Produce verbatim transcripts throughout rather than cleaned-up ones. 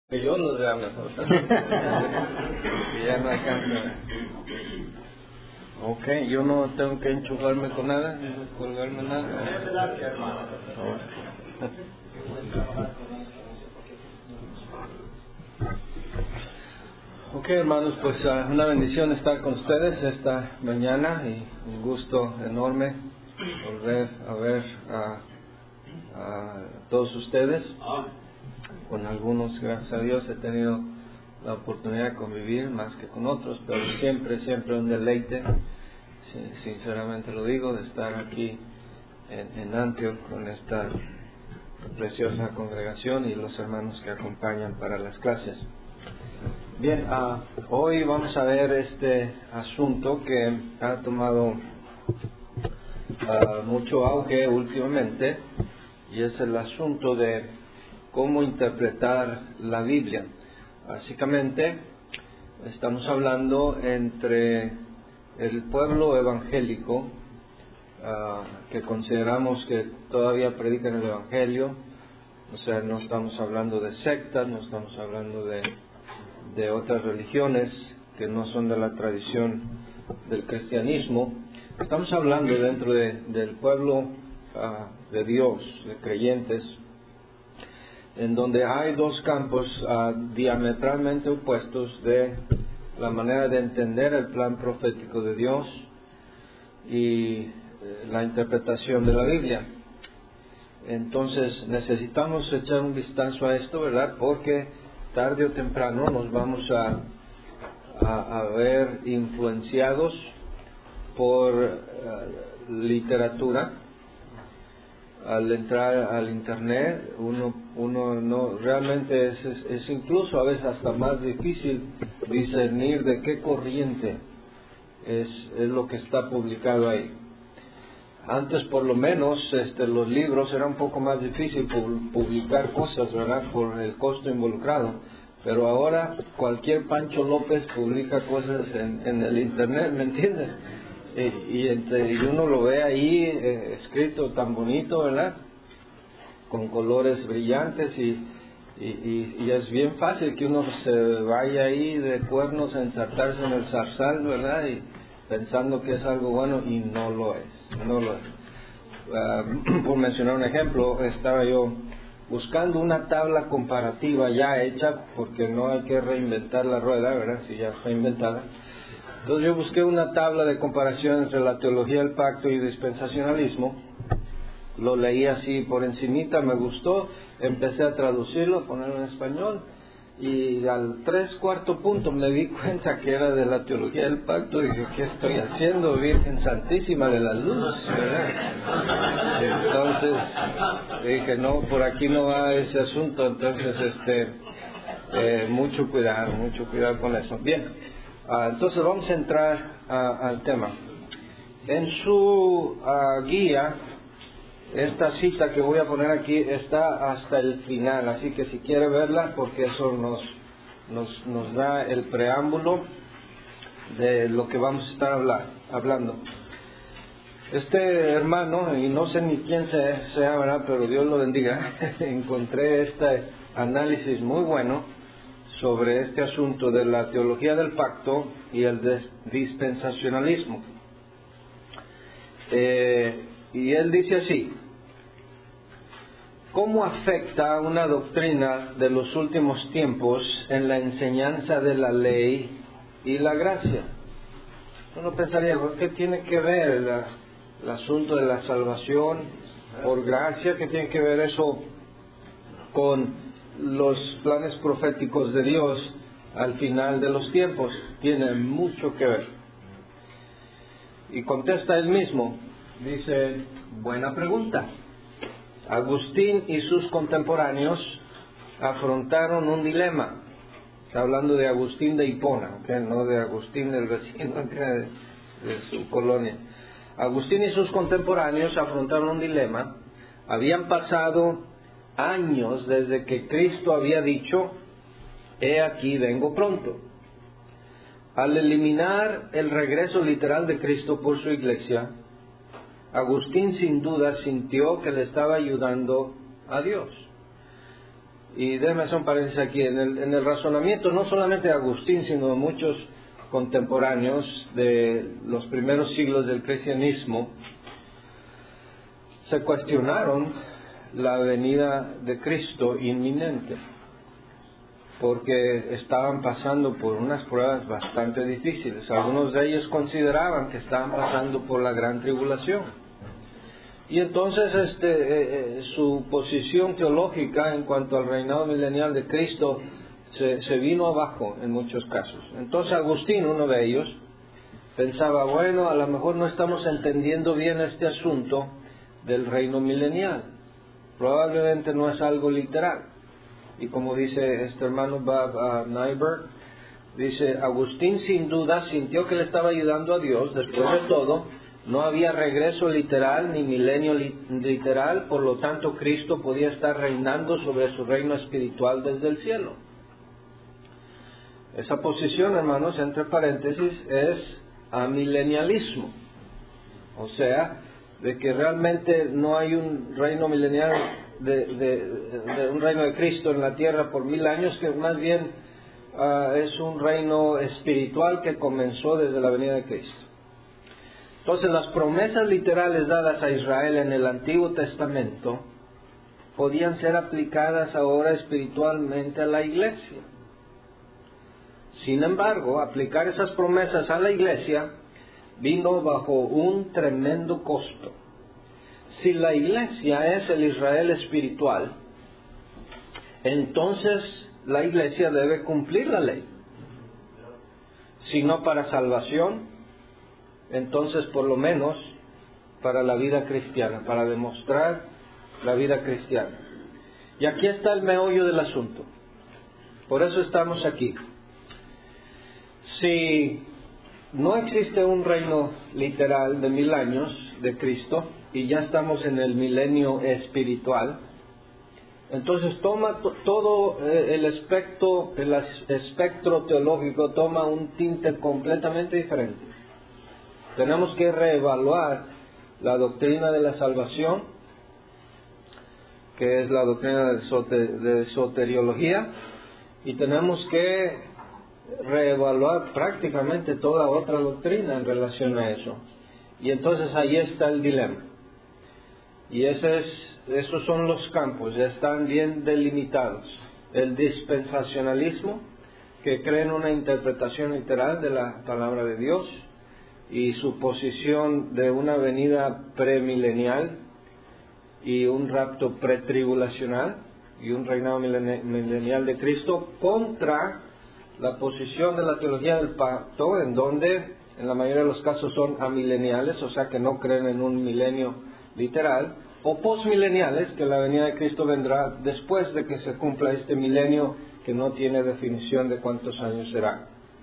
Que yo no le hablo, ya no alcanza. Ok, yo no tengo que enchufarme con nada, ni colgarme nada. Ok, hermanos, pues uh, una bendición estar con ustedes esta mañana y un gusto enorme volver a ver a, a todos ustedes. Con algunos, gracias a Dios, he tenido la oportunidad de convivir más que con otros, pero siempre, siempre un deleite, sinceramente lo digo, de estar aquí en, en Antioch con esta preciosa congregación y los hermanos que acompañan para las clases. Bien, uh, hoy vamos a ver este asunto que ha tomado uh, mucho auge últimamente, y es el asunto de cómo interpretar la Biblia. Básicamente, estamos hablando entre el pueblo evangélico, uh, que consideramos que todavía predican el Evangelio, o sea, no estamos hablando de sectas, no estamos hablando de, de otras religiones que no son de la tradición del cristianismo. Estamos hablando dentro de, del pueblo uh, de Dios, de creyentes, en donde hay dos campos uh, diametralmente opuestos de la manera de entender el plan profético de Dios y eh, la interpretación de la Biblia. Entonces necesitamos echar un vistazo a esto, ¿verdad? Porque tarde o temprano nos vamos a, a, a ver influenciados por uh, literatura. Al entrar al internet, uno uno no realmente es, es, es incluso a veces hasta más difícil discernir de qué corriente es, es lo que está publicado ahí. Antes, por lo menos, este, los libros era un poco más difícil publicar cosas, ¿verdad? Por el costo involucrado. Pero ahora cualquier Pancho López publica cosas en, en el internet, ¿me entiendes? Y, y, entre, y uno lo ve ahí eh, escrito tan bonito, ¿verdad? Con colores brillantes y, y, y, y es bien fácil que uno se vaya ahí de cuernos a ensartarse en el zarzal, ¿verdad? Y pensando que es algo bueno y no lo es, no lo es. Uh, por mencionar un ejemplo, estaba yo buscando una tabla comparativa ya hecha, porque no hay que reinventar la rueda, ¿verdad? Si ya fue inventada. Entonces yo busqué una tabla de comparación entre la teología del pacto y dispensacionalismo. Lo leí así por encimita, me gustó, empecé a traducirlo, a ponerlo en español, y al tres cuarto punto me di cuenta que era de la teología del pacto. Dije, ¿qué estoy haciendo, Virgen Santísima de la Luz? ¿Verdad? Entonces dije, no, por aquí no va ese asunto. Entonces, este, eh, mucho cuidado, mucho cuidado con eso. Bien. Uh, entonces vamos a entrar uh, al tema. En su uh, guía, esta cita que voy a poner aquí está hasta el final, así que si quiere verla, porque eso nos, nos, nos da el preámbulo de lo que vamos a estar hablar, hablando. Este hermano, y no sé ni quién sea, sea ¿verdad? Pero Dios lo bendiga, encontré este análisis muy bueno sobre este asunto de la teología del pacto y el dispensacionalismo. Eh, y él dice así: ¿cómo afecta una doctrina de los últimos tiempos en la enseñanza de la ley y la gracia? Uno pensaría, ¿qué tiene que ver el, el asunto de la salvación por gracia? ¿Qué tiene que ver eso con los planes proféticos de Dios al final de los tiempos? Tiene mucho que ver. Y contesta él mismo, dice, buena pregunta. Agustín y sus contemporáneos afrontaron un dilema. Está hablando de Agustín de Hipona, ¿okay? No de Agustín del vecino, ¿okay? de, de su colonia. Agustín y sus contemporáneos afrontaron un dilema. Habían pasado años desde que Cristo había dicho, he aquí vengo pronto. Al eliminar el regreso literal de Cristo por su iglesia, Agustín sin duda sintió que le estaba ayudando a Dios. Y déjeme hacer un paréntesis aquí, en el, en el razonamiento no solamente de Agustín, sino de muchos contemporáneos de los primeros siglos del cristianismo, se cuestionaron la venida de Cristo inminente, porque estaban pasando por unas pruebas bastante difíciles. Algunos de ellos consideraban que estaban pasando por la gran tribulación. Y entonces este, eh, eh, su posición teológica en cuanto al reinado milenial de Cristo se, se vino abajo en muchos casos. Entonces Agustín, uno de ellos, pensaba, bueno, a lo mejor no estamos entendiendo bien este asunto del reino milenial. Probablemente no es algo literal. Y como dice este hermano Bob uh, Nyberg, dice, Agustín sin duda sintió que le estaba ayudando a Dios. Después de todo, no había regreso literal ni milenio li literal, por lo tanto Cristo podía estar reinando sobre su reino espiritual desde el cielo. Esa posición, hermanos, entre paréntesis, es amilenialismo. O sea, de que realmente no hay un reino milenial, de, de, de un reino de Cristo en la tierra por mil años, que más bien uh, es un reino espiritual que comenzó desde la venida de Cristo. Entonces, las promesas literales dadas a Israel en el Antiguo Testamento podían ser aplicadas ahora espiritualmente a la iglesia. Sin embargo, aplicar esas promesas a la iglesia vino bajo un tremendo costo. Si la iglesia es el Israel espiritual, entonces la iglesia debe cumplir la ley. Si no para salvación, entonces por lo menos para la vida cristiana, para demostrar la vida cristiana. Y aquí está el meollo del asunto. Por eso estamos aquí. Si no existe un reino literal de mil años de Cristo y ya estamos en el milenio espiritual, entonces toma to todo eh, el espectro, el espectro teológico toma un tinte completamente diferente. Tenemos que reevaluar la doctrina de la salvación, que es la doctrina de, soter de soteriología, y tenemos que reevaluar prácticamente toda otra doctrina en relación a eso. Y entonces ahí está el dilema. Y ese es, esos son los campos, ya están bien delimitados. El dispensacionalismo, que cree en una interpretación literal de la palabra de Dios, y su posición de una venida premilenial y un rapto pretribulacional y un reinado milenial de Cristo, contra la posición de la teología del pacto, en donde en la mayoría de los casos son amileniales, o sea que no creen en un milenio literal, o postmileniales, que la venida de Cristo vendrá después de que se cumpla este milenio que no tiene definición de cuántos años será.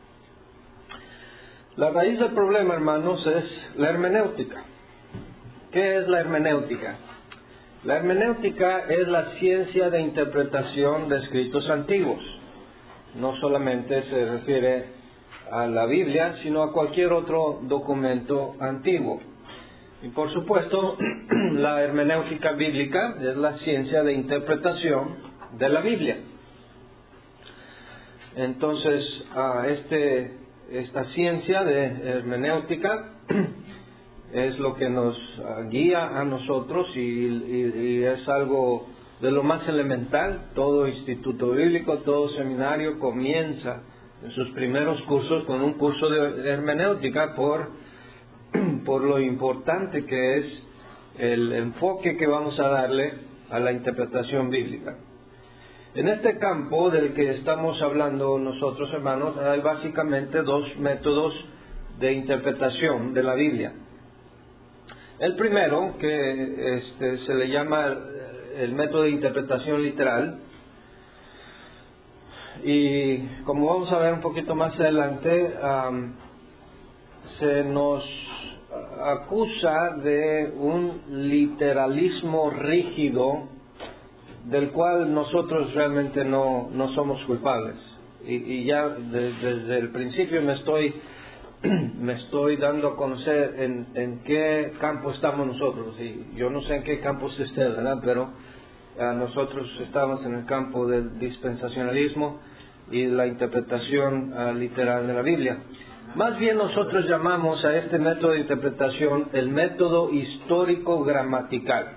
La raíz del problema, hermanos, es la hermenéutica. ¿Qué es la hermenéutica? La hermenéutica es la ciencia de interpretación de escritos antiguos. No solamente se refiere a la Biblia, sino a cualquier otro documento antiguo. Y por supuesto, la hermenéutica bíblica es la ciencia de interpretación de la Biblia. Entonces, a este, esta ciencia de hermenéutica es lo que nos guía a nosotros y, y, y es algo de lo más elemental. Todo instituto bíblico, todo seminario comienza en sus primeros cursos con un curso de hermenéutica por, por lo importante que es el enfoque que vamos a darle a la interpretación bíblica. En este campo del que estamos hablando nosotros, hermanos, hay básicamente dos métodos de interpretación de la Biblia. El primero, que este, se le llama el método de interpretación literal, y como vamos a ver un poquito más adelante, um, se nos acusa de un literalismo rígido del cual nosotros realmente no, no somos culpables. Y, y ya de, desde el principio me estoy me estoy dando a conocer en, en qué campo estamos nosotros. Y yo no sé en qué campo es usted, ¿verdad? Pero Uh, nosotros estamos en el campo del dispensacionalismo y la interpretación uh, literal de la Biblia. Más bien nosotros llamamos a este método de interpretación el método histórico-gramatical.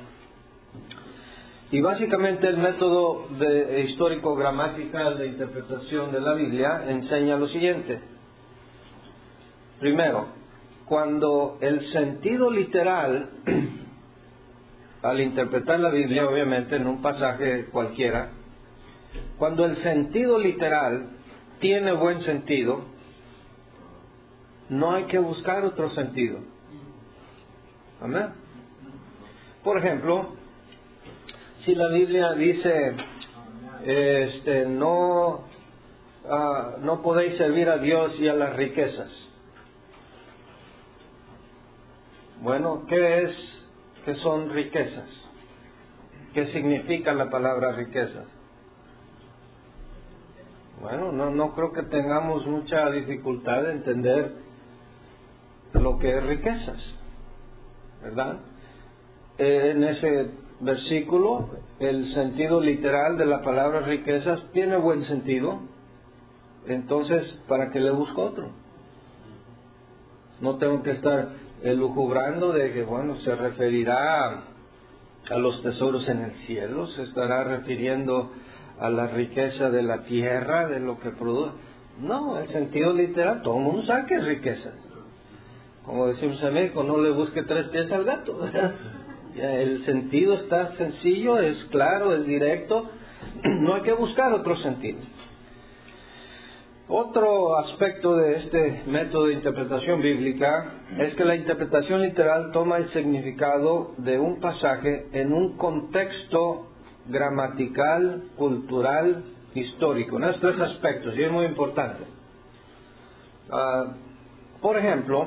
Y básicamente el método de, histórico-gramatical de interpretación de la Biblia enseña lo siguiente. Primero, cuando el sentido literal, al interpretar la Biblia, obviamente en un pasaje cualquiera, cuando el sentido literal tiene buen sentido, no hay que buscar otro sentido. Amén. Por ejemplo, si la Biblia dice, este, no, uh, no podéis servir a Dios y a las riquezas. Bueno, ¿qué es, qué son riquezas? ¿Qué significa la palabra riquezas? Bueno, no, no creo que tengamos mucha dificultad de entender lo que es riquezas, ¿verdad? Eh, en ese versículo, el sentido literal de la palabra riquezas tiene buen sentido. Entonces, ¿para qué le busco otro? No tengo que estar elucubrando de que, bueno, se referirá a, a los tesoros en el cielo, se estará refiriendo a la riqueza de la tierra, de lo que produce. No, el sentido literal, todo el mundo sabe que es riqueza. Como decimos en México, no le busque tres pies al gato. El sentido está sencillo, es claro, es directo, no hay que buscar otro sentido. Otro aspecto de este método de interpretación bíblica es que la interpretación literal toma el significado de un pasaje en un contexto gramatical, cultural, histórico. En estos tres aspectos, y es muy importante. Uh, por ejemplo,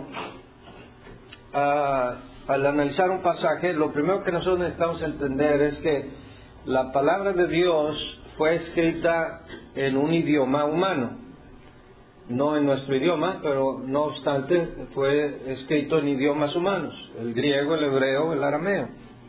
uh, al analizar un pasaje, lo primero que nosotros necesitamos entender es que la palabra de Dios fue escrita en un idioma humano, no en nuestro idioma, pero no obstante fue escrito en idiomas humanos, el griego, el hebreo, el arameo.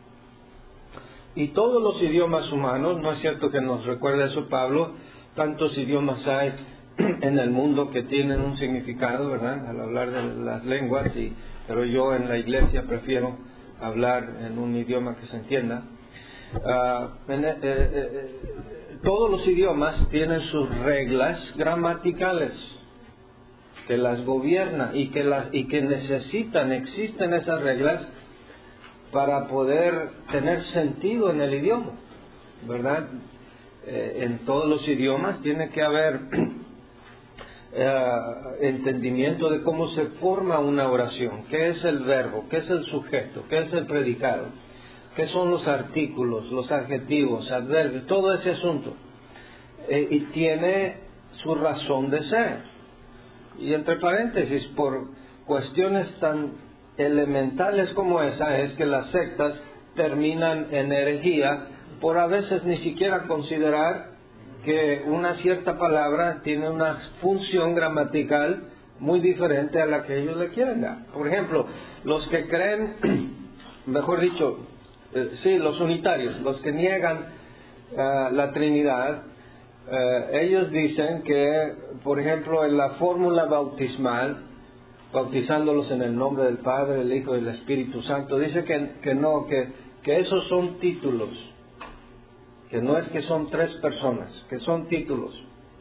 Y todos los idiomas humanos, no es cierto que nos recuerde eso Pablo, tantos idiomas hay en el mundo que tienen un significado, ¿verdad? Al hablar de las lenguas, y, pero yo en la iglesia prefiero hablar en un idioma que se entienda. Uh, en, eh, eh, todos los idiomas tienen sus reglas gramaticales que las gobierna y que las y que necesitan, existen esas reglas para poder tener sentido en el idioma, ¿verdad? Eh, en todos los idiomas tiene que haber eh, entendimiento de cómo se forma una oración, qué es el verbo, qué es el sujeto, qué es el predicado, qué son los artículos, los adjetivos, adverbios, todo ese asunto. Eh, y tiene su razón de ser. Y entre paréntesis, por cuestiones tan elementales como esa, es que las sectas terminan en herejía por a veces ni siquiera considerar que una cierta palabra tiene una función gramatical muy diferente a la que ellos le quieren dar. Por ejemplo, los que creen, mejor dicho, eh, sí, los unitarios, los que niegan uh, la Trinidad, uh, ellos dicen que, por ejemplo, en la fórmula bautismal, bautizándolos en el nombre del Padre, el Hijo y el Espíritu Santo, dice que, que no, que, que esos son títulos, que no es que son tres personas, que son títulos.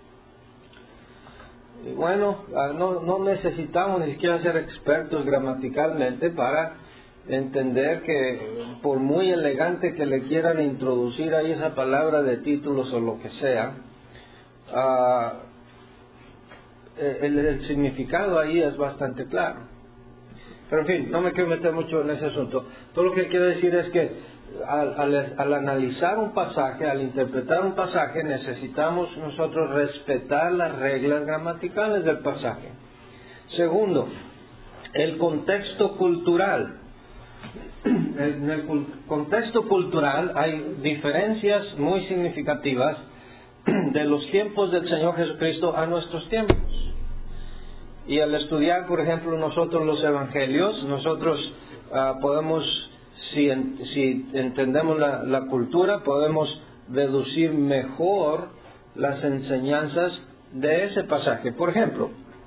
Y bueno, no, no necesitamos ni siquiera ser expertos gramaticalmente para entender que por muy elegante que le quieran introducir ahí esa palabra de títulos o lo que sea, uh, el, el significado ahí es bastante claro. Pero en fin, no me quiero meter mucho en ese asunto. Todo lo que quiero decir es que al, al, al analizar un pasaje, al interpretar un pasaje, necesitamos nosotros respetar las reglas gramaticales del pasaje. Segundo, el contexto cultural. En el contexto cultural hay diferencias muy significativas de los tiempos del Señor Jesucristo a nuestros tiempos. Y al estudiar, por ejemplo, nosotros los evangelios, nosotros uh, podemos si, en, si entendemos la, la cultura, podemos deducir mejor las enseñanzas de ese pasaje. Por ejemplo,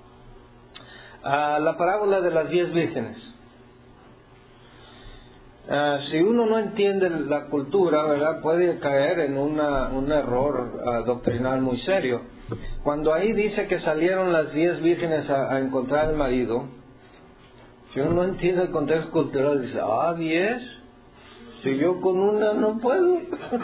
a la parábola de las diez vírgenes. Uh, si uno no entiende la cultura, ¿verdad?, puede caer en una, un error uh, doctrinal muy serio. Cuando ahí dice que salieron las diez vírgenes a, a encontrar al marido, si uno no entiende el contexto cultural, dice, ah, diez, si yo con una no puedo.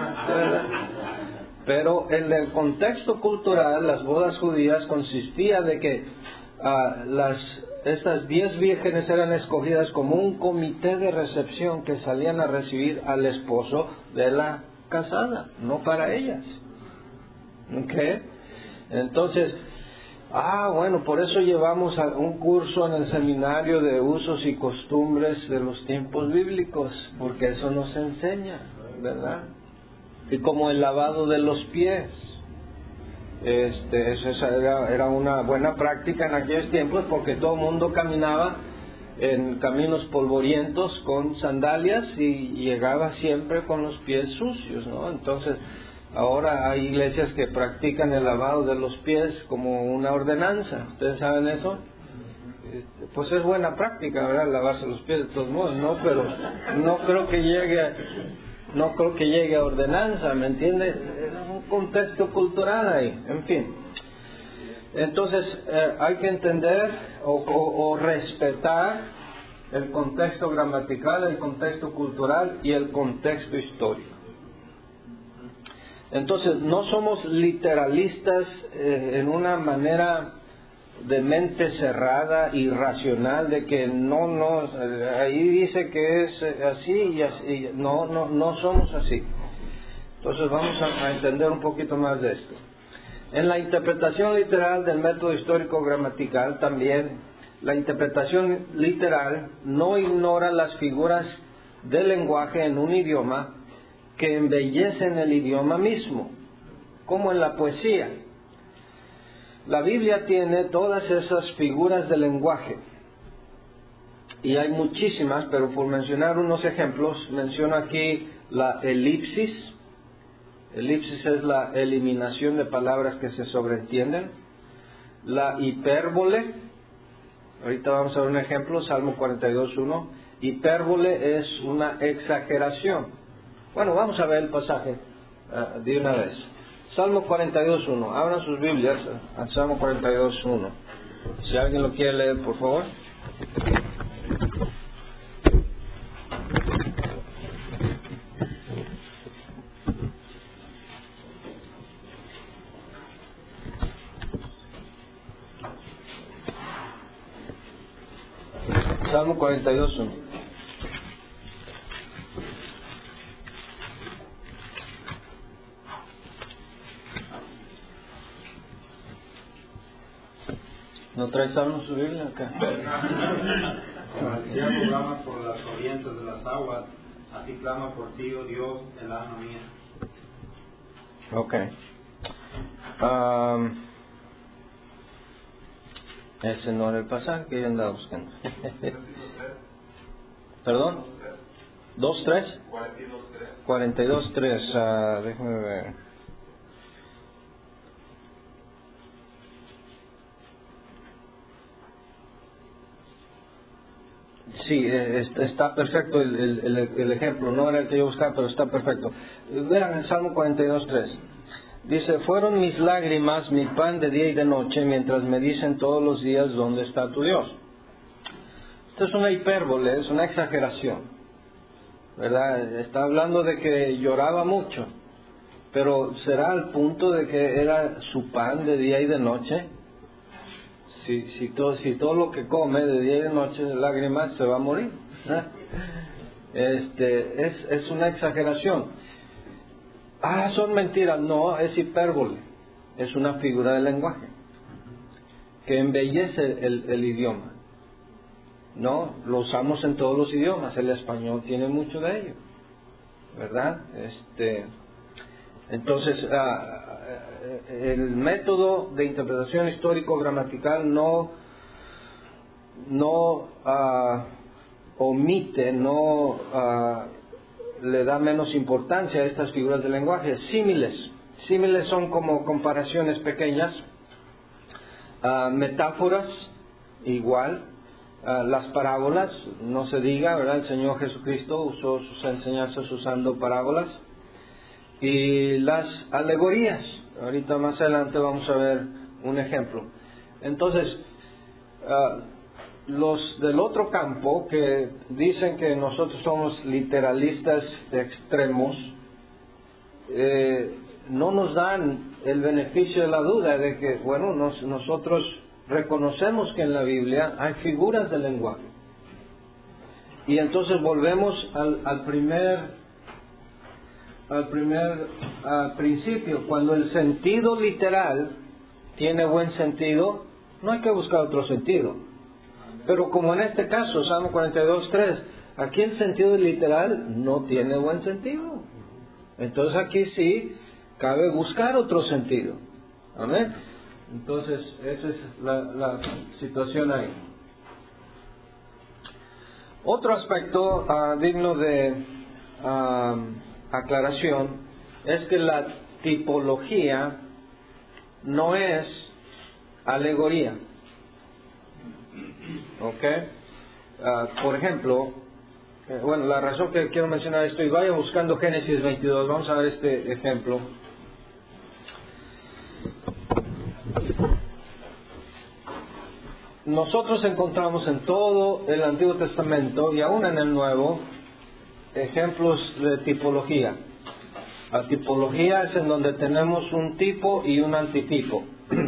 Pero en el contexto cultural, las bodas judías consistía de que uh, las estas diez vírgenes eran escogidas como un comité de recepción que salían a recibir al esposo de la casada, no para ellas. ¿Ok? Entonces, ah, bueno, por eso llevamos a un curso en el seminario de usos y costumbres de los tiempos bíblicos, porque eso nos enseña, ¿verdad? Y como el lavado de los pies. Este, eso era, era una buena práctica en aquellos tiempos, porque todo el mundo caminaba en caminos polvorientos con sandalias y llegaba siempre con los pies sucios, ¿no? Entonces, ahora hay iglesias que practican el lavado de los pies como una ordenanza. ¿Ustedes saben eso? Este, pues es buena práctica, ¿verdad?, lavarse los pies de todos modos, ¿no? Pero no creo que llegue a, no creo que llegue a ordenanza, ¿me entiendes? Un contexto cultural ahí, en fin. Entonces eh, hay que entender o, o, o respetar el contexto gramatical, el contexto cultural y el contexto histórico. Entonces no somos literalistas eh, en una manera de mente cerrada, irracional, de que no, no, ahí dice que es así y así. No, no, no somos así. Entonces vamos a, a entender un poquito más de esto. En la interpretación literal del método histórico-gramatical también, la interpretación literal no ignora las figuras del lenguaje en un idioma que embellecen el idioma mismo, como en la poesía. La Biblia tiene todas esas figuras del lenguaje, y hay muchísimas, pero por mencionar unos ejemplos, menciono aquí la elipsis. Elipsis es la eliminación de palabras que se sobreentienden. La hipérbole, ahorita vamos a ver un ejemplo, Salmo cuarenta y dos, uno. Hipérbole es una exageración. Bueno, vamos a ver el pasaje uh, de una vez. Salmo cuarenta y dos, uno. Abran sus Biblias al Salmo cuarenta y dos, uno. Si alguien lo quiere leer, por favor. Salmo cuarenta y dos, uno. ¿No trae Salmo su Biblia acá? Como el cielo clama por las corrientes de las aguas, así clama por ti, oh Dios, el alma mía. Ok. Um, ese no era el pasaje que yo andaba buscando. ¿Perdón? ¿dos, tres? cuarenta y dos, tres. Uh, déjame ver. Sí, está perfecto el, el, el ejemplo, no era el que yo buscaba, pero está perfecto. Vean el Salmo cuarenta y dos, tres. Dice, fueron mis lágrimas mi pan de día y de noche, mientras me dicen todos los días, ¿dónde está tu Dios? Esto es una hipérbole, es una exageración, ¿verdad? Está hablando de que lloraba mucho, pero ¿será al punto de que era su pan de día y de noche? Si, si, todo, si todo lo que come de día y de noche de lágrimas, se va a morir, ¿eh? Este, es, es una exageración. Ah, son mentiras. No, es hipérbole. Es una figura del lenguaje que embellece el, el idioma. No, lo usamos en todos los idiomas. El español tiene mucho de ello, ¿verdad? Este, entonces, ah, el método de interpretación histórico-gramatical no, no uh, omite, no uh, le da menos importancia a estas figuras de lenguaje. Símiles. Símiles son como comparaciones pequeñas. Uh, metáforas, igual. Uh, las parábolas, no se diga, ¿verdad? El Señor Jesucristo usó sus enseñanzas usando parábolas. Y las alegorías. Ahorita más adelante vamos a ver un ejemplo. Entonces, uh, los del otro campo que dicen que nosotros somos literalistas extremos, eh, no nos dan el beneficio de la duda de que, bueno, nos, nosotros reconocemos que en la Biblia hay figuras de lenguaje. Y entonces volvemos al, al primer al primer al principio. Cuando el sentido literal tiene buen sentido, no hay que buscar otro sentido. Pero como en este caso, Salmo cuarenta y dos, tres, aquí el sentido literal no tiene buen sentido. Entonces aquí sí cabe buscar otro sentido. Amén. Entonces esa es la, la situación ahí. Otro aspecto uh, digno de uh, aclaración es que la tipología no es alegoría. ¿Ok? Uh, por ejemplo, eh, bueno, la razón que quiero mencionar esto, y vaya buscando Génesis veintidós, vamos a ver este ejemplo. Nosotros encontramos en todo el Antiguo Testamento y aún en el Nuevo ejemplos de tipología. La tipología es en donde tenemos un tipo y un antitipo.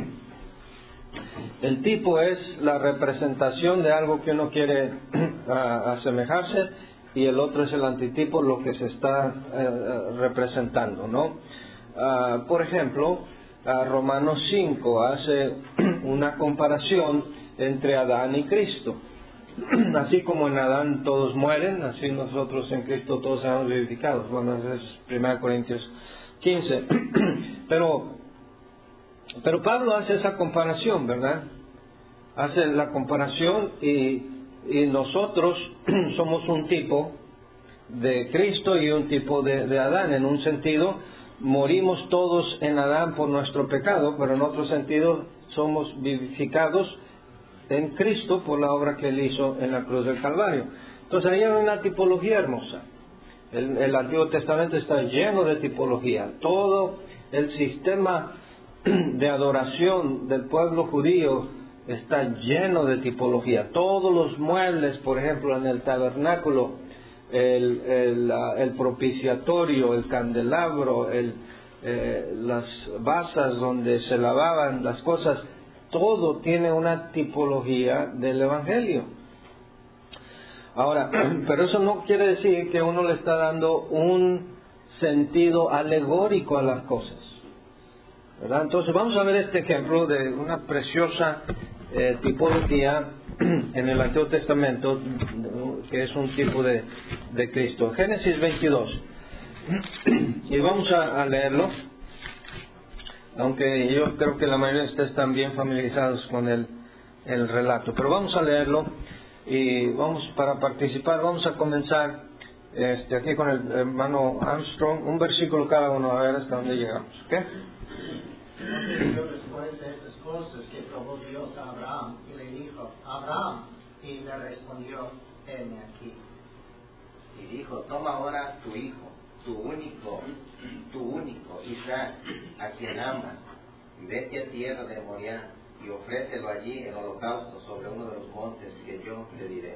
El tipo es la representación de algo que uno quiere asemejarse, y el otro es el antitipo, lo que se está eh, representando, ¿no? Uh, por ejemplo, uh, Romanos cinco hace una comparación entre Adán y Cristo. Así como en Adán todos mueren, así nosotros en Cristo todos seremos vivificados. Bueno, eso es primera Corintios quince. Pero, pero Pablo hace esa comparación, ¿verdad? Hace la comparación y, y nosotros somos un tipo de Cristo y un tipo de, de Adán. En un sentido, morimos todos en Adán por nuestro pecado, pero en otro sentido somos vivificados en Cristo por la obra que Él hizo en la cruz del Calvario. Entonces ahí hay una tipología hermosa. El, el Antiguo Testamento está lleno de tipología. Todo el sistema de adoración del pueblo judío está lleno de tipología. Todos los muebles, por ejemplo, en el tabernáculo, el, el, el propiciatorio, el candelabro, el, eh, las vasas donde se lavaban las cosas, todo tiene una tipología del Evangelio. Ahora, pero eso no quiere decir que uno le está dando un sentido alegórico a las cosas, ¿verdad? Entonces vamos a ver este ejemplo de una preciosa eh, tipología en el Antiguo Testamento, que es un tipo de, de Cristo. Génesis veintidós. Y vamos a, a leerlo. Aunque yo creo que la mayoría de ustedes están bien familiarizados con el, el relato. Pero vamos a leerlo y vamos, para participar, vamos a comenzar este, aquí con el hermano Armstrong, un versículo cada uno, a ver hasta dónde llegamos. ¿Ok? Después de estas cosas que probó Dios a Abraham, y le dijo, Abraham, y le respondió, heme aquí. Y dijo, toma ahora tu hijo, tu único, tu único, Isaac, a quien amas, y vete a tierra de Moriah, y ofrécelo allí en holocausto sobre uno de los montes que yo te diré.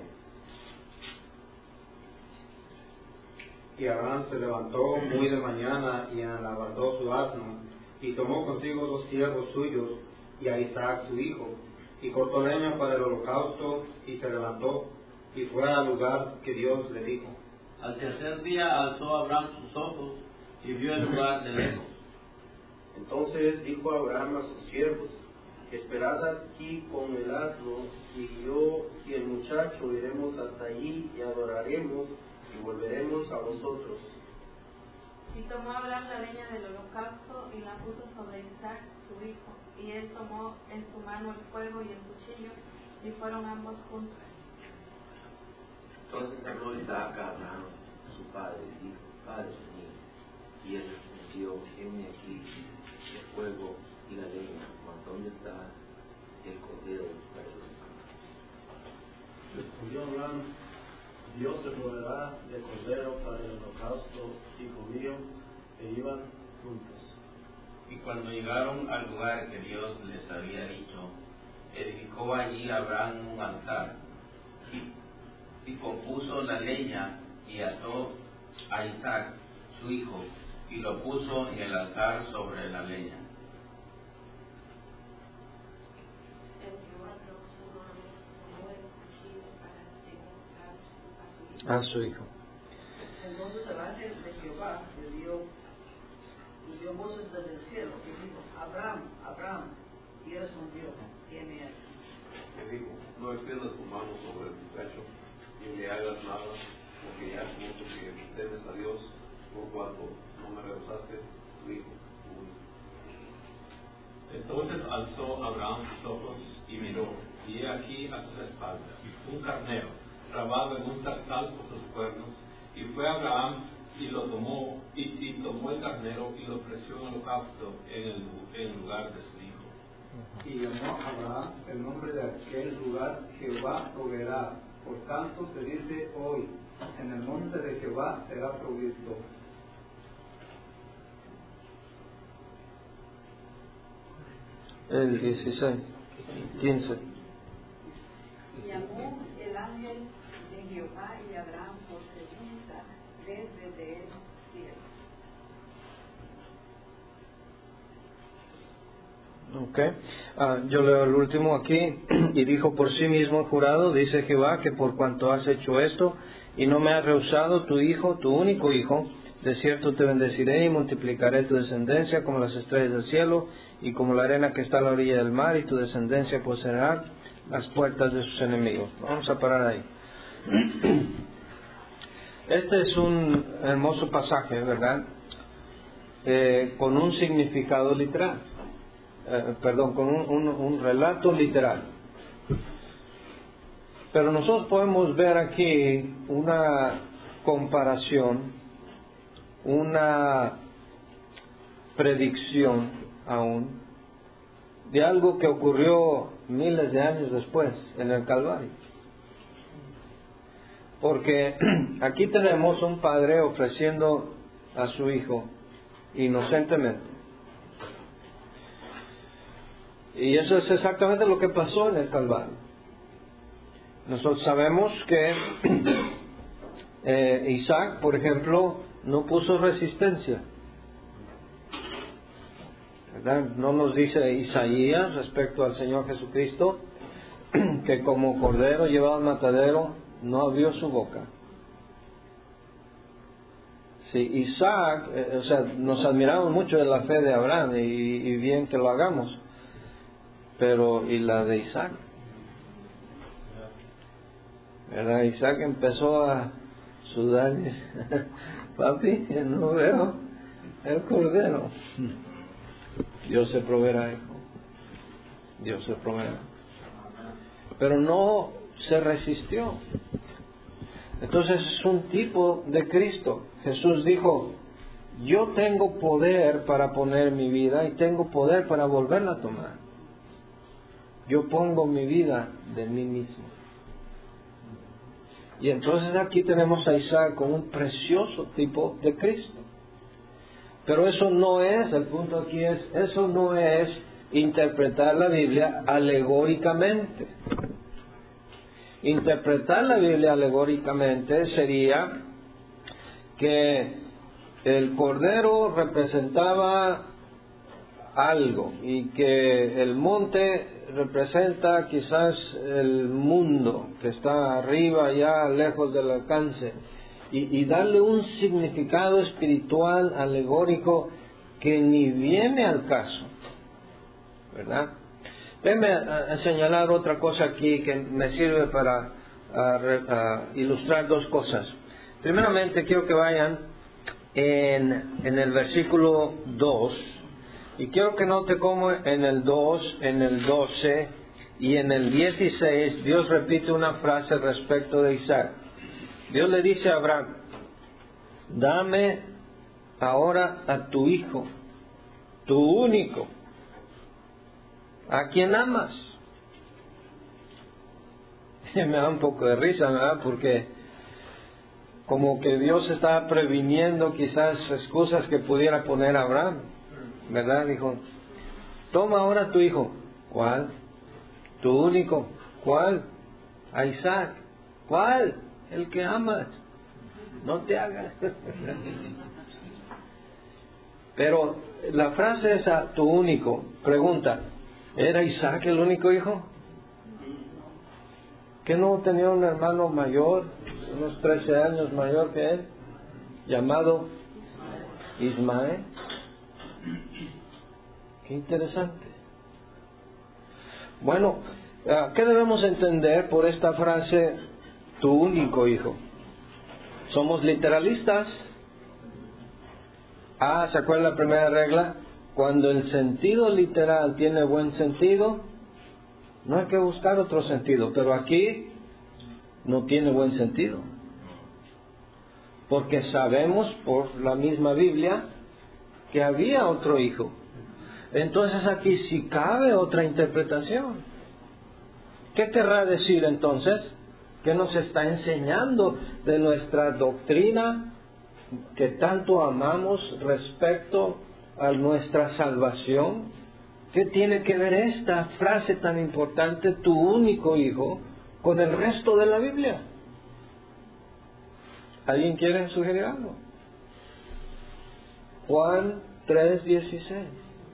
Y Abraham se levantó muy de mañana y alabardó su asno, y tomó consigo dos siervos suyos, y a Isaac su hijo, y cortó leña para el holocausto, y se levantó, y fue al lugar que Dios le dijo. Al tercer día alzó Abraham sus ojos y vio el lugar de lejos. Entonces dijo Abraham a sus siervos, esperad aquí con el asno, y yo y el muchacho iremos hasta allí y adoraremos y volveremos a vosotros. Y tomó Abraham la leña del holocausto y la puso sobre Isaac su hijo, y él tomó en su mano el fuego y el cuchillo, y fueron ambos juntos. Entonces habló Isaac a Abraham, su padre, y dijo, Padre mío. Y él respondió, heme aquí el fuego y la leña, mas ¿dónde está el cordero para el holocausto? Respondió Abraham, Dios te proveerá de cordero para el holocausto, hijo mío, e iban juntos. Y cuando llegaron al lugar que Dios les había dicho, edificó allí Abraham un altar, y, y compuso la leña, y ató a Isaac, su hijo, y lo puso en el altar sobre la leña. A su hijo. Entonces el ángel de Jehová le dio, le dio voces desde el cielo y dijo, Abraham, Abraham, y él respondió, heme aquí. Le dijo, no extiendas tu mano sobre el muchacho, ni le hagas nada, porque ya es mucho que temes a Dios, por cuanto no me rehusaste tu hijo, tu único. Entonces alzó Abraham sus ojos y miró, y he aquí a sus espaldas un carnero, trabado en un zarzal por sus cuernos, y fue Abraham y lo tomó, y, y tomó el carnero y lo ofreció en holocausto en el, en el lugar de su hijo. Y llamó a Abraham el nombre de aquel lugar, Jehová proveerá. Por tanto se dice hoy, en el monte de Jehová será provisto. El dieciséis, quince. Y llamó el ángel de Jehová y Abraham por segunda vez desde el cielo. Ok, uh, yo leo el último aquí. Y dijo por sí mismo el jurado, dice Jehová, que por cuanto has hecho esto y no me has rehusado tu hijo, tu único hijo, de cierto te bendeciré y multiplicaré tu descendencia como las estrellas del cielo y como la arena que está a la orilla del mar, y tu descendencia poseerá las puertas de sus enemigos. Vamos a parar ahí. Este es un hermoso pasaje, ¿verdad? Eh, con un significado literal. Eh, perdón, con un, un, un relato literal. Pero nosotros podemos ver aquí una comparación, una predicción aún de algo que ocurrió miles de años después en el Calvario. Porque aquí tenemos un padre ofreciendo a su hijo inocentemente. Y eso es exactamente lo que pasó en el Calvario. Nosotros sabemos que eh, Isaac, por ejemplo, no puso resistencia, ¿verdad? No nos dice Isaías respecto al Señor Jesucristo que como cordero llevado al matadero no abrió su boca. Sí, Isaac, eh, o sea, nos admiramos mucho de la fe de Abraham y, y bien que lo hagamos, pero ¿y la de Isaac? ¿Verdad? Isaac empezó a sudar y dice, papi, no veo el cordero. Dios se proveerá, hijo. Dios se proveerá. Pero no se resistió. Entonces es un tipo de Cristo. Jesús dijo, yo tengo poder para poner mi vida y tengo poder para volverla a tomar. Yo pongo mi vida de mí mismo. Y entonces aquí tenemos a Isaac como un precioso tipo de Cristo. Pero eso no es, el punto aquí es, eso no es interpretar la Biblia alegóricamente. Interpretar la Biblia alegóricamente sería que el cordero representaba algo y que el monte representa quizás el mundo que está arriba, ya lejos del alcance, y, y darle un significado espiritual alegórico que ni viene al caso, ¿verdad? Déjenme a, a señalar otra cosa aquí que me sirve para a, a ilustrar dos cosas. Primeramente quiero que vayan en, en el versículo dos. Y quiero que note cómo en el dos, en el doce y en el dieciséis Dios repite una frase respecto de Isaac. Dios le dice a Abraham, dame ahora a tu hijo, tu único, a quien amas. Me da un poco de risa, ¿verdad? Porque como que Dios estaba previniendo quizás excusas que pudiera poner Abraham, ¿verdad? Dijo, toma ahora tu hijo. ¿Cuál? Tu único. ¿Cuál? A Isaac. ¿Cuál? El que amas. No te hagas. Pero la frase esa, tu único, pregunta, ¿era Isaac el único hijo? ¿Que no tenía un hermano mayor, unos trece años mayor que él, llamado Ismael? Qué interesante. Bueno, ¿qué debemos entender por esta frase, tu único hijo? ¿Somos literalistas? Ah, ¿se acuerdan la primera regla? Cuando el sentido literal tiene buen sentido, no hay que buscar otro sentido, pero aquí no tiene buen sentido. Porque sabemos por la misma Biblia que había otro hijo. Entonces aquí sí cabe otra interpretación. ¿Qué querrá decir entonces? ¿Qué nos está enseñando de nuestra doctrina que tanto amamos respecto a nuestra salvación? ¿Qué tiene que ver esta frase tan importante, tu único hijo, con el resto de la Biblia? ¿Alguien quiere sugerir algo? Juan tres dieciséis,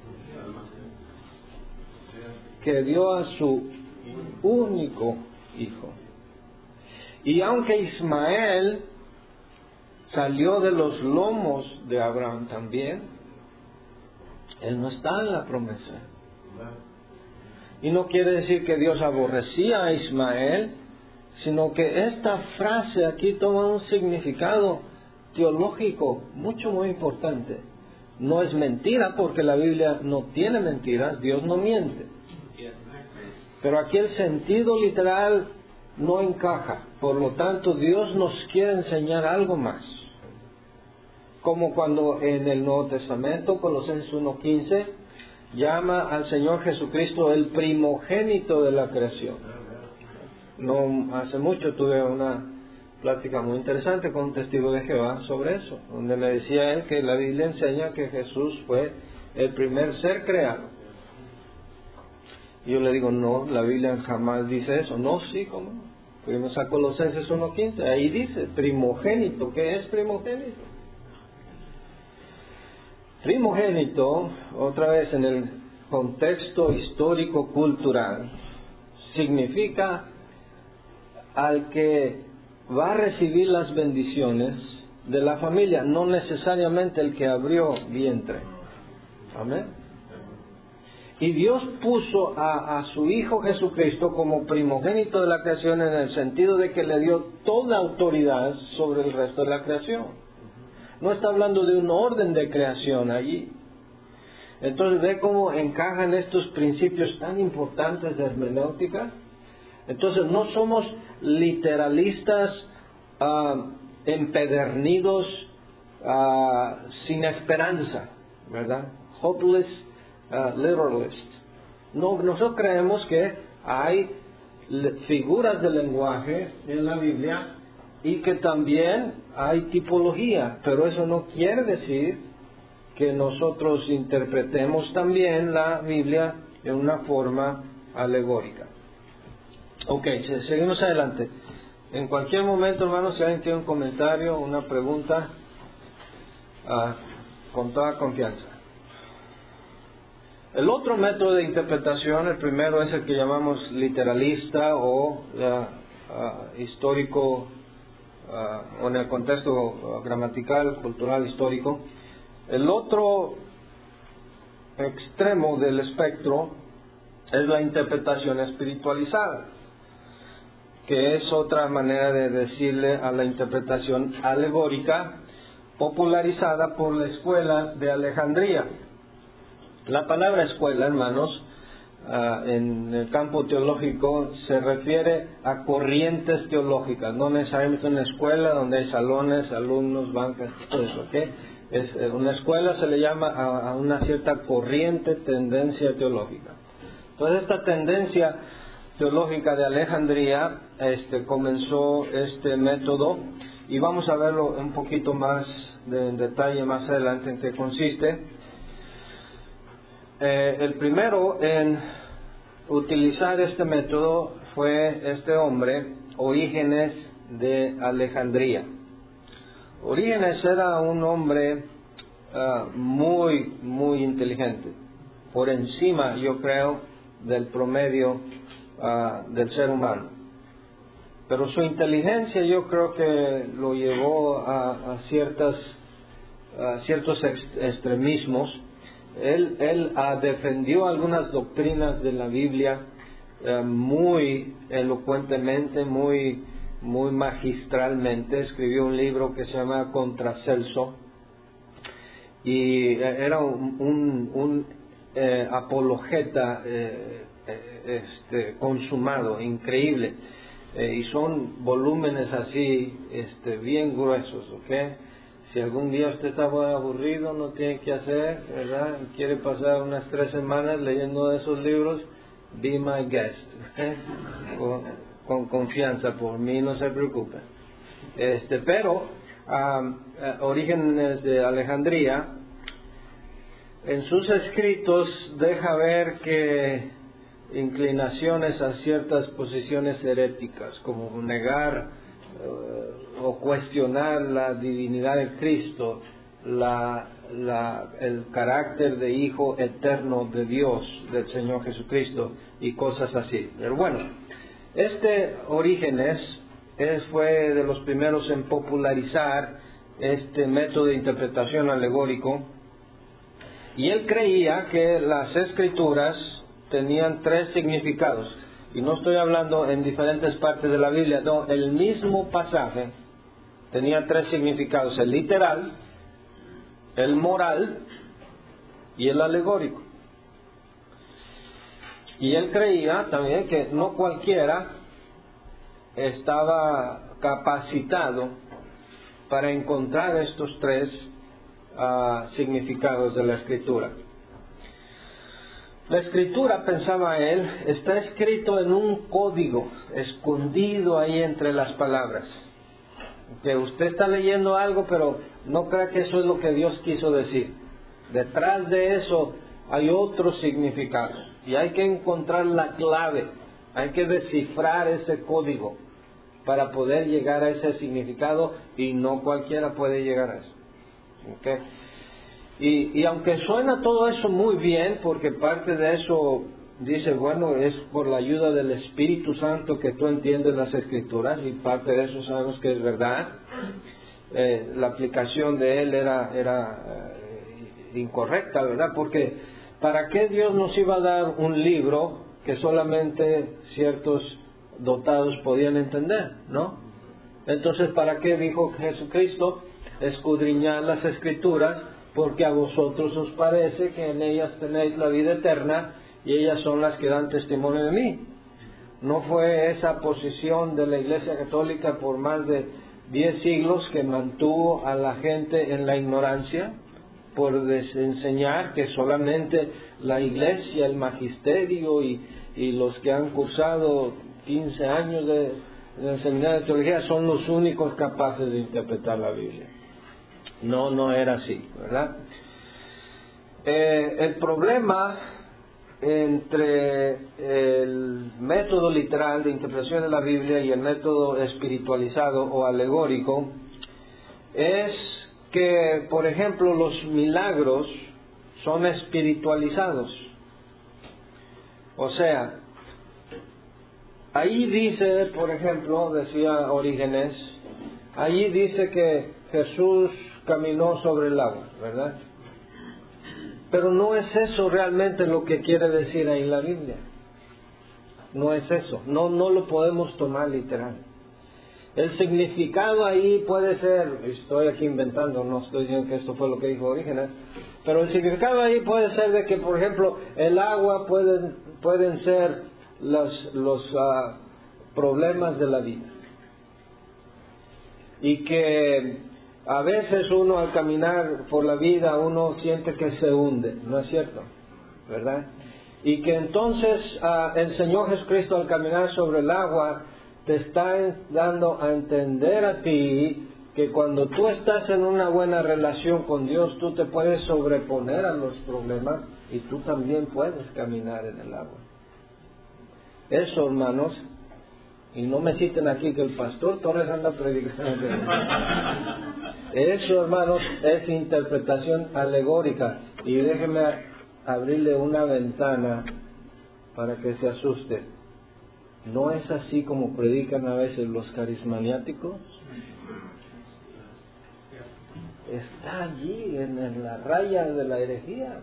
que dio a su único hijo. Y aunque Ismael salió de los lomos de Abraham también, él no está en la promesa. Y no quiere decir que Dios aborrecía a Ismael, sino que esta frase aquí toma un significado teológico mucho muy importante. No es mentira, porque la Biblia no tiene mentiras, Dios no miente. Pero aquí el sentido literal no encaja. Por lo tanto, Dios nos quiere enseñar algo más. Como cuando en el Nuevo Testamento, Colosenses uno quince, llama al Señor Jesucristo el primogénito de la creación. No hace mucho tuve una plática muy interesante con un testigo de Jehová sobre eso, donde me decía él que la Biblia enseña que Jesús fue el primer ser creado. Y yo le digo, no, la Biblia jamás dice eso. No, sí, ¿cómo? Fuimos a Colosenses uno quince, ahí dice primogénito. ¿Qué es primogénito? Primogénito, otra vez en el contexto histórico-cultural, significa al que va a recibir las bendiciones de la familia, no necesariamente el que abrió vientre. Amén. Y Dios puso a, a su Hijo Jesucristo como primogénito de la creación en el sentido de que le dio toda autoridad sobre el resto de la creación. No está hablando de un orden de creación allí. Entonces ve cómo encajan estos principios tan importantes de hermenéutica. Entonces no somos literalistas uh, empedernidos, uh, sin esperanza, ¿verdad? Hopeless uh, literalist. No, nosotros creemos que hay figuras de lenguaje en la Biblia y que también hay tipología, pero eso no quiere decir que nosotros interpretemos también la Biblia de una forma alegórica. Ok, seguimos adelante. En cualquier momento, hermanos, si alguien tiene un comentario, una pregunta, uh, con toda confianza. El otro método de interpretación, el primero es el que llamamos literalista o uh, uh, histórico, uh, o en el contexto uh, gramatical, cultural, histórico. El otro extremo del espectro es la interpretación espiritualizada, que es otra manera de decirle a la interpretación alegórica, popularizada por la escuela de Alejandría. La palabra escuela, hermanos, uh, en el campo teológico se refiere a corrientes teológicas, no necesariamente una escuela donde hay salones, alumnos, bancas, todo eso, ¿ok? Es, eh, una escuela se le llama a, a una cierta corriente, tendencia teológica. Entonces esta tendencia teológica de Alejandría este, comenzó este método, y vamos a verlo un poquito más de, en detalle más adelante en qué consiste. Eh, el primero en utilizar este método fue este hombre, Orígenes de Alejandría. Orígenes era un hombre uh, muy, muy inteligente, por encima, yo creo, del promedio uh, del ser humano. Pero su inteligencia yo creo que lo llevó a, a, ciertas, a ciertos ex, extremismos. Él, él uh, defendió algunas doctrinas de la Biblia uh, muy elocuentemente, muy, muy magistralmente. Escribió un libro que se llama Contra Celso, y era un, un, un eh, apologeta eh, eh, este, consumado, increíble. Eh, y son volúmenes así, este, bien gruesos, ¿ok? Si algún día usted está muy aburrido, no tiene que hacer, ¿verdad? Quiere pasar unas tres semanas leyendo esos libros, be my guest, ¿okay? con, con confianza, por mí no se preocupe. Este, pero, um, Orígenes de Alejandría, en sus escritos deja ver que inclinaciones a ciertas posiciones heréticas, como negar uh, o cuestionar la divinidad de Cristo, la, la, el carácter de Hijo eterno de Dios, del Señor Jesucristo, y cosas así. Pero bueno, este Orígenes es, fue de los primeros en popularizar este método de interpretación alegórico, y él creía que las Escrituras tenían tres significados, y no estoy hablando en diferentes partes de la Biblia, no, el mismo pasaje tenía tres significados: el literal, el moral y el alegórico. Y él creía también que no cualquiera estaba capacitado para encontrar estos tres uh, significados de la Escritura. La Escritura, pensaba él, está escrito en un código escondido ahí entre las palabras. Que usted está leyendo algo, pero no crea que eso es lo que Dios quiso decir. Detrás de eso hay otro significado, y hay que encontrar la clave, hay que descifrar ese código para poder llegar a ese significado, y no cualquiera puede llegar a eso. ¿Okay? Y, y aunque suena todo eso muy bien, porque parte de eso dice, bueno, es por la ayuda del Espíritu Santo que tú entiendes las Escrituras, y parte de eso sabemos que es verdad. Eh, la aplicación de él era, era eh, incorrecta, ¿verdad? Porque ¿para qué Dios nos iba a dar un libro que solamente ciertos dotados podían entender, ¿no? Entonces, ¿para qué dijo Jesucristo? Escudriñad las Escrituras, porque a vosotros os parece que en ellas tenéis la vida eterna, y ellas son las que dan testimonio de mí. ¿No fue esa posición de la Iglesia Católica por más de diez siglos que mantuvo a la gente en la ignorancia, por enseñar que solamente la Iglesia, el magisterio y, y los que han cursado quince años de, de seminario de teología son los únicos capaces de interpretar la Biblia? No, no era así, ¿verdad? Eh, el problema entre el método literal de interpretación de la Biblia y el método espiritualizado o alegórico es que, por ejemplo, los milagros son espiritualizados. O sea, ahí dice, por ejemplo, decía Orígenes, allí dice que Jesús caminó sobre el agua, ¿verdad? Pero no es eso realmente lo que quiere decir ahí la Biblia. No es eso, no, no lo podemos tomar literal. El significado ahí puede ser, estoy aquí inventando, no estoy diciendo que esto fue lo que dijo Orígenes, Pero el significado ahí puede ser de que, por ejemplo, el agua pueden, pueden ser los, los uh, problemas de la vida. Y que a veces uno al caminar por la vida, uno siente que se hunde, ¿no es cierto? ¿Verdad? Y que entonces uh, el Señor Jesucristo al caminar sobre el agua te está dando a entender a ti que cuando tú estás en una buena relación con Dios, tú te puedes sobreponer a los problemas y tú también puedes caminar en el agua. Eso, hermanos, y no me citen aquí que el pastor Torres anda predicando. Eso, hermanos, es interpretación alegórica. Y déjeme abrirle una ventana para que se asuste. ¿No es así como predican a veces los carismaniáticos? Está allí, en, en la raya de la herejía,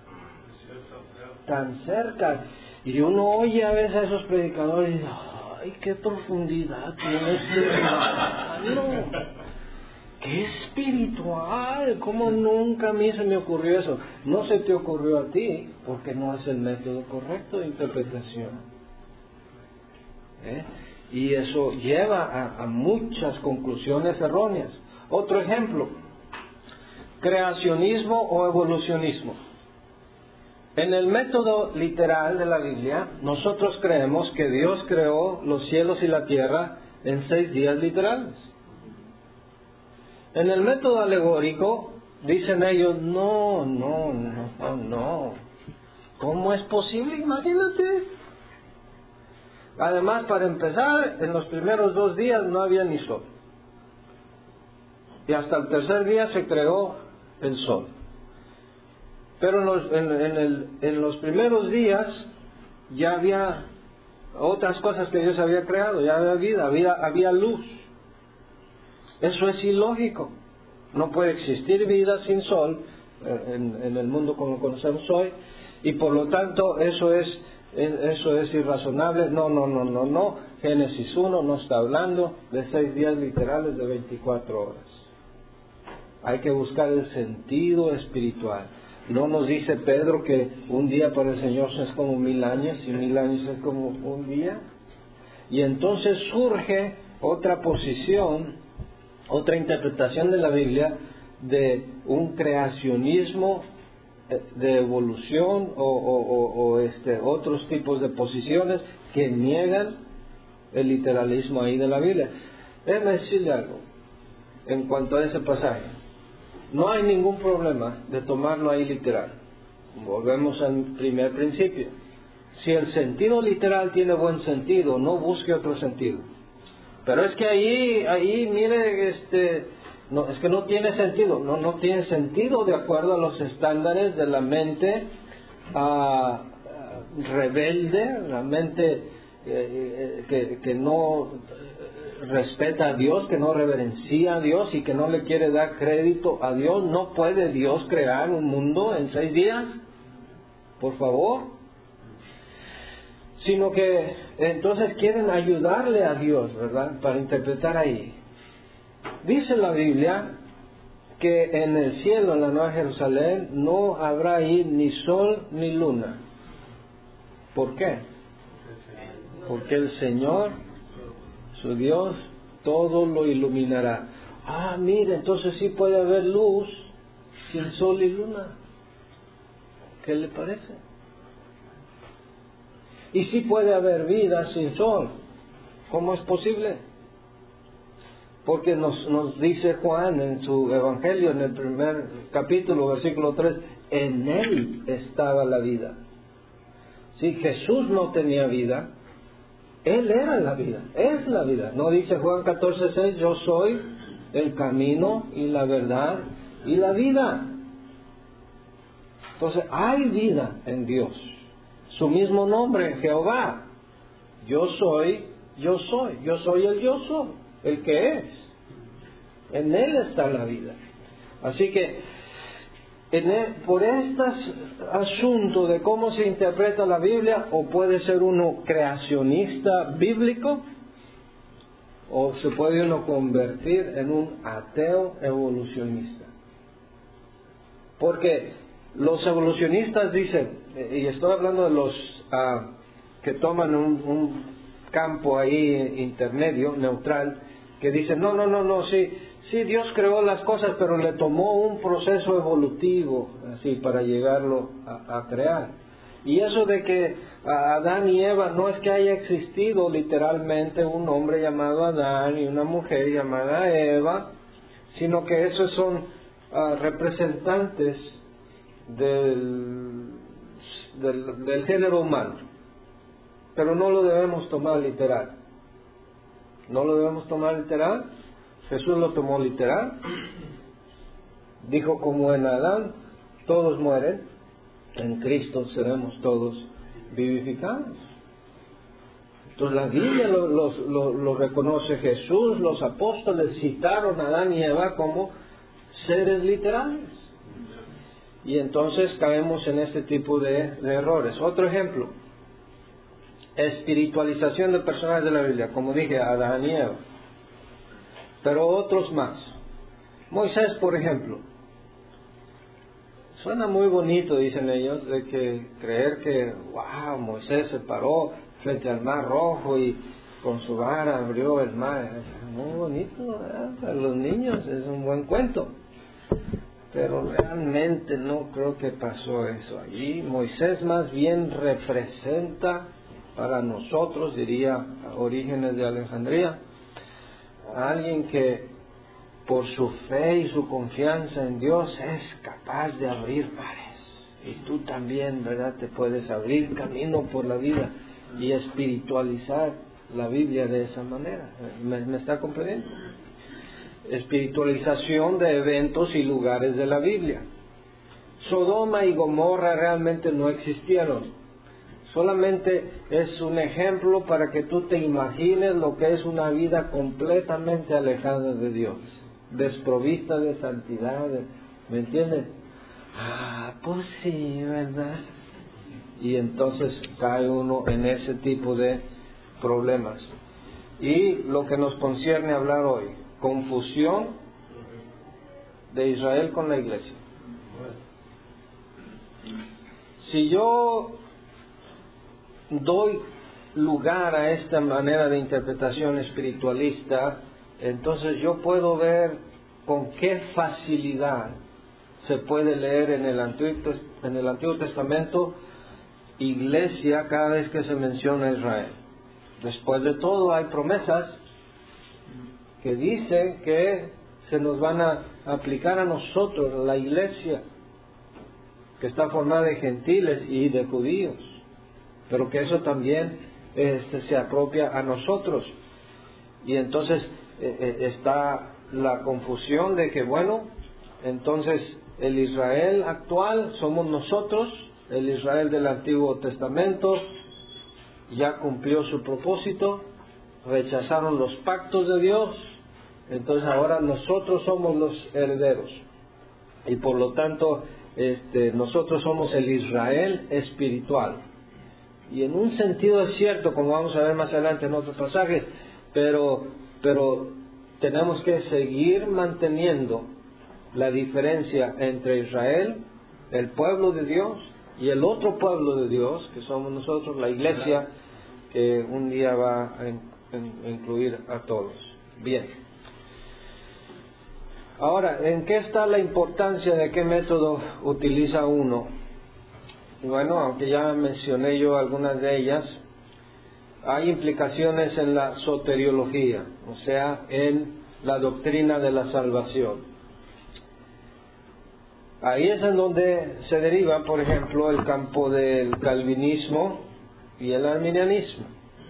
tan cerca. Y uno oye a veces a esos predicadores y dice, ¡ay, qué profundidad tiene este hermano! ¡Qué espiritual! ¿Cómo nunca a mí se me ocurrió eso? No se te ocurrió a ti, porque no es el método correcto de interpretación. ¿Eh? Y eso lleva a, a muchas conclusiones erróneas. Otro ejemplo, creacionismo o evolucionismo. En el método literal de la Biblia, nosotros creemos que Dios creó los cielos y la tierra en seis días literales. En el método alegórico, dicen ellos, no, no, no, no. ¿Cómo es posible? Imagínate. Además, para empezar, en los primeros dos días no había ni sol. Y hasta el tercer día se creó el sol. Pero en los, en, en, el, en los primeros días ya había otras cosas que Dios había creado, ya había vida, había, había luz. Eso es ilógico. No puede existir vida sin sol en, en el mundo como lo conocemos hoy, y por lo tanto eso es, eso es irrazonable. No, no, no, no, no. Génesis uno no está hablando de seis días literales de veinticuatro horas. Hay que buscar el sentido espiritual. No nos dice Pedro que un día para el Señor es como mil años y mil años es como un día. Y entonces surge otra posición, otra interpretación de la Biblia de un creacionismo de evolución o, o, o, o este, otros tipos de posiciones que niegan el literalismo ahí de la Biblia. Déjame decirle algo en cuanto a ese pasaje. No hay ningún problema de tomarlo ahí literal. Volvemos al primer principio. Si el sentido literal tiene buen sentido, no busque otro sentido. Pero es que ahí, ahí, mire, este, no, es que no tiene sentido. No, no tiene sentido de acuerdo a los estándares de la mente uh, rebelde, la mente eh, eh, que, que no respeta a Dios, que no reverencia a Dios y que no le quiere dar crédito a Dios. ¿No puede Dios crear un mundo en seis días? Por favor. Sino que entonces quieren ayudarle a Dios, ¿verdad? Para interpretar ahí. Dice la Biblia que en el cielo, en la Nueva Jerusalén, no habrá ahí ni sol ni luna. ¿Por qué? Porque el Señor, su Dios, todo lo iluminará. Ah, mire, entonces sí puede haber luz sin sol y luna. ¿Qué le parece? Y sí puede haber vida sin sol. ¿Cómo es posible? Porque nos, nos dice Juan en su Evangelio, en el primer capítulo, versículo tres, en Él estaba la vida. Si Jesús no tenía vida, Él era la vida, es la vida. ¿No dice Juan catorce seis, yo soy el camino y la verdad y la vida? Entonces hay vida en Dios. Su mismo nombre, Jehová. Yo soy, yo soy, yo soy el yo soy, el que es. En Él está la vida. Así que, en él, por este asunto de cómo se interpreta la Biblia, o puede ser uno creacionista bíblico, o se puede uno convertir en un ateo evolucionista. Porque Los evolucionistas dicen, y estoy hablando de los uh, que toman un, un campo ahí intermedio, neutral, que dicen, no, no, no, no, sí, sí, Dios creó las cosas, pero le tomó un proceso evolutivo, así, para llegarlo a, a crear. Y eso de que Adán y Eva no es que haya existido literalmente un hombre llamado Adán y una mujer llamada Eva, sino que esos son uh, representantes del, del, del género humano. Pero no lo debemos tomar literal. No lo debemos tomar literal. Jesús lo tomó literal. Dijo, como en Adán todos mueren, en Cristo seremos todos vivificados. Entonces la Biblia lo, lo, lo, lo reconoce. Jesús, los apóstoles citaron a Adán y Eva como seres literales. Y entonces caemos en este tipo de, de errores. Otro ejemplo, espiritualización de personajes de la Biblia, como dije, Adán y Eva. Pero otros más. Moisés, por ejemplo. Suena muy bonito, dicen ellos, de que creer que, wow, Moisés se paró frente al mar rojo y con su vara abrió el mar. Es muy bonito, ¿verdad? Para los niños es un buen cuento. Pero realmente no creo que pasó eso allí. Moisés más bien representa para nosotros, diría Orígenes de Alejandría, a alguien que por su fe y su confianza en Dios es capaz de abrir mares. Y tú también, ¿verdad? Te puedes abrir camino por la vida y espiritualizar la Biblia de esa manera. ¿Me, me está comprendiendo? Espiritualización de eventos y lugares de la Biblia. Sodoma y Gomorra realmente no existieron. Solamente es un ejemplo para que tú te imagines lo que es una vida completamente alejada de Dios, desprovista de santidad. ¿Me entiendes? Ah, pues sí, ¿verdad? Y entonces cae uno en ese tipo de problemas. Y lo que nos concierne hablar hoy, confusión de Israel con la iglesia. Si yo doy lugar a esta manera de interpretación espiritualista, entonces yo puedo ver con qué facilidad se puede leer en el Antiguo, en el Antiguo Testamento iglesia cada vez que se menciona Israel. Después de todo hay promesas que dicen que se nos van a aplicar a nosotros, la iglesia, que está formada de gentiles y de judíos, pero que eso también este, se apropia a nosotros. Y entonces eh, eh, está la confusión de que, bueno, entonces el Israel actual somos nosotros, el Israel del Antiguo Testamento ya cumplió su propósito, rechazaron los pactos de Dios, entonces ahora nosotros somos los herederos. Y por lo tanto, este, nosotros somos el Israel espiritual. Y en un sentido es cierto, como vamos a ver más adelante en otros pasajes, pero, pero tenemos que seguir manteniendo la diferencia entre Israel, el pueblo de Dios, y el otro pueblo de Dios, que somos nosotros, la iglesia, que un día va a incluir a todos. Bien. Ahora, ¿en qué está la importancia de qué método utiliza uno? Bueno, aunque ya mencioné yo algunas de ellas, hay implicaciones en la soteriología, o sea, en la doctrina de la salvación. Ahí es en donde se deriva, por ejemplo, el campo del calvinismo y el arminianismo.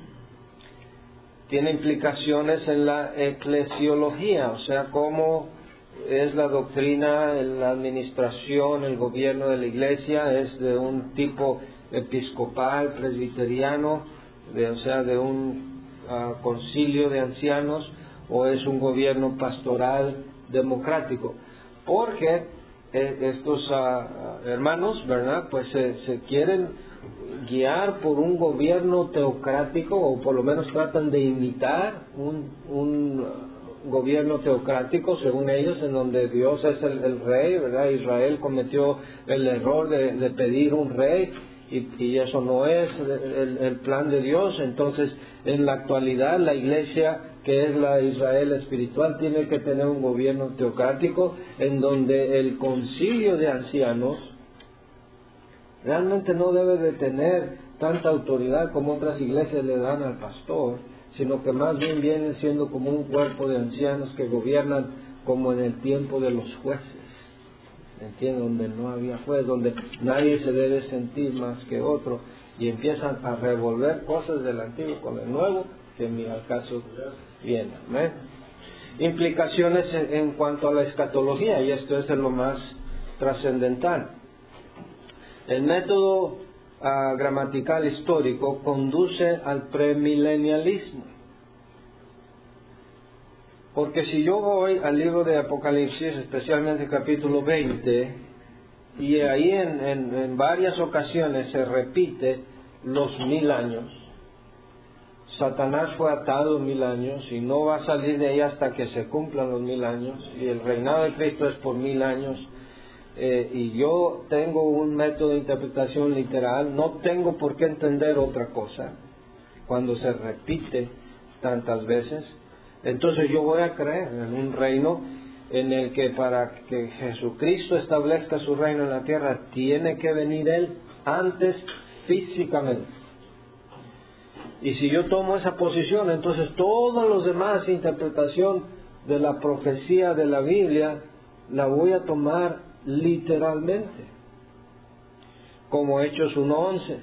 Tiene implicaciones en la eclesiología, o sea, cómo es la doctrina, la administración, el gobierno de la iglesia, es de un tipo episcopal, presbiteriano, de, o sea, de un uh, concilio de ancianos, o es un gobierno pastoral democrático. Porque eh, estos uh, hermanos, ¿verdad?, pues se, se quieren guiar por un gobierno teocrático, o por lo menos tratan de imitar un, un gobierno teocrático, según ellos, en donde Dios es el, el rey, ¿verdad? Israel cometió el error de, de pedir un rey, y, y eso no es el, el plan de Dios. Entonces, en la actualidad, la iglesia, que es la Israel espiritual, tiene que tener un gobierno teocrático, en donde el concilio de ancianos realmente no debe de tener tanta autoridad como otras iglesias le dan al pastor, sino que más bien viene siendo como un cuerpo de ancianos que gobiernan como en el tiempo de los jueces, ¿entiendes? Donde no había juez, donde nadie se debe sentir más que otro, y empiezan a revolver cosas del antiguo con el nuevo, que ni al caso viene. ¿eh? Implicaciones en, en cuanto a la escatología, y esto es de lo más trascendental. El método uh, gramatical histórico conduce al premilenialismo. Porque si yo voy al libro de Apocalipsis, especialmente capítulo veinte, y ahí en, en, en varias ocasiones se repite los mil años, Satanás fue atado mil años y no va a salir de ahí hasta que se cumplan los mil años, y el reinado de Cristo es por mil años. Eh, y yo tengo un método de interpretación literal, no tengo por qué entender otra cosa cuando se repite tantas veces. Entonces yo voy a creer en un reino en el que para que Jesucristo establezca su reino en la tierra tiene que venir Él antes físicamente. Y si yo tomo esa posición, entonces todos los demás interpretación de la profecía de la Biblia la voy a tomar literalmente, como Hechos uno once.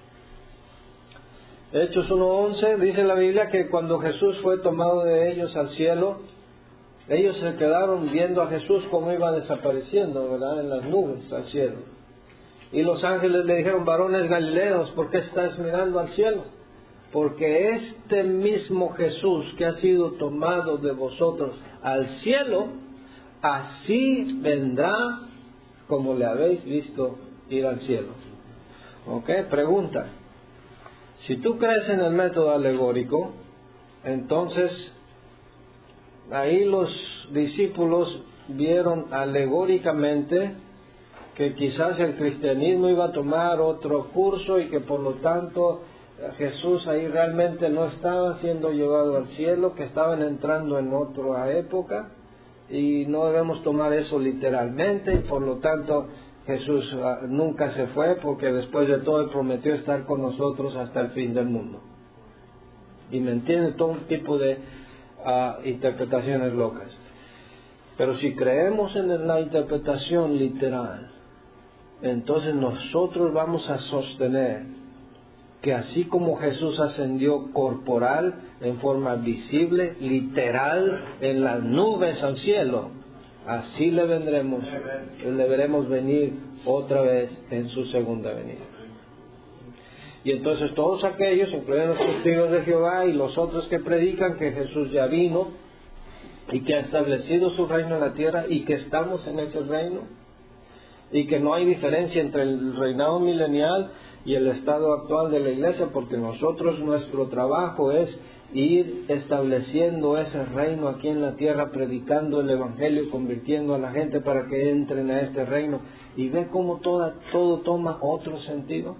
Hechos uno once dice la Biblia que cuando Jesús fue tomado de ellos al cielo, ellos se quedaron viendo a Jesús como iba desapareciendo, ¿verdad?, en las nubes al cielo. Y los ángeles le dijeron: varones galileos, ¿por qué estás mirando al cielo? Porque este mismo Jesús que ha sido tomado de vosotros al cielo, así vendrá como le habéis visto ir al cielo. ¿Ok? Pregunta: si tú crees en el método alegórico, entonces ahí los discípulos vieron alegóricamente que quizás el cristianismo iba a tomar otro curso y que por lo tanto Jesús ahí realmente no estaba siendo llevado al cielo, que estaban entrando en otra época, y no debemos tomar eso literalmente, y por lo tanto Jesús uh, nunca se fue, porque después de todo Él prometió estar con nosotros hasta el fin del mundo. Y me entiende, todo un tipo de uh, interpretaciones locas. Pero si creemos en la interpretación literal, entonces nosotros vamos a sostener que así como Jesús ascendió corporal, en forma visible, literal, en las nubes al cielo, así le vendremos, le veremos venir otra vez en su segunda venida. Y entonces todos aquellos, incluyendo los testigos de Jehová y los otros que predican que Jesús ya vino y que ha establecido su reino en la tierra y que estamos en ese reino, y que no hay diferencia entre el reinado milenial y el estado actual de la iglesia, porque nosotros, nuestro trabajo es ir estableciendo ese reino aquí en la tierra, predicando el evangelio, convirtiendo a la gente para que entren a este reino. Y ve cómo toda, todo toma otro sentido.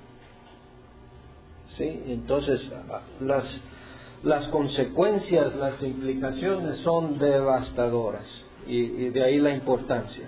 Sí, entonces las, las consecuencias, las implicaciones son devastadoras, y, y de ahí la importancia.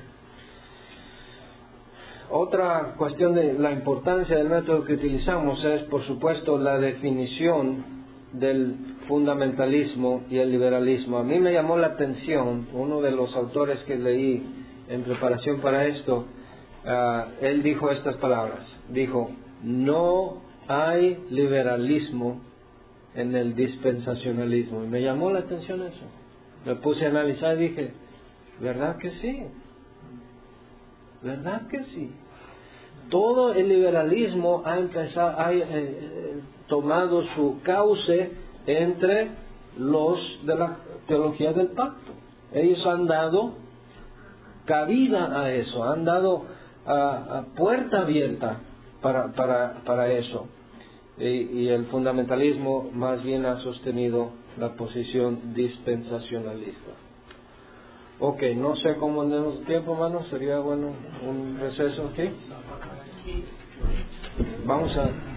Otra cuestión de la importancia del método que utilizamos es, por supuesto, la definición del fundamentalismo y el liberalismo. A mí me llamó la atención, uno de los autores que leí en preparación para esto, uh, él dijo estas palabras, dijo: no hay liberalismo en el dispensacionalismo. Y me llamó la atención eso. Me puse a analizar y dije: ¿verdad que sí? ¿Verdad que sí? Todo el liberalismo ha empezado, ha eh, tomado su cauce entre los de la teología del pacto. Ellos han dado cabida a eso, han dado a, a puerta abierta para, para, para eso. y, y el fundamentalismo más bien ha sostenido la posición dispensacionalista. Ok, no sé cómo andemos de tiempo, hermano, sería bueno un receso aquí. Vamos a